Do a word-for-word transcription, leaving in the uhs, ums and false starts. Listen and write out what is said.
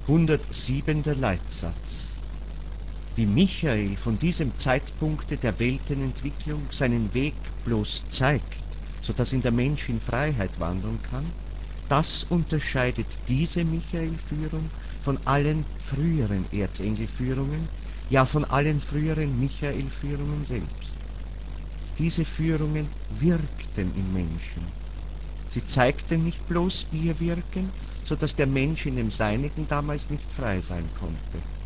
hundertsieben der Leitsatz. Wie Michael von diesem Zeitpunkte der Weltenentwicklung seinen Weg bloß zeigt, so dass ihn der Mensch in Freiheit wandeln kann, das unterscheidet diese Michael-Führung von allen früheren Erzengel-Führungen, ja von allen früheren Michael-Führungen selbst. Diese Führungen wirkten im Menschen. Sie zeigten nicht bloß ihr Wirken, so dass der Mensch in dem Seinigen damals nicht frei sein konnte.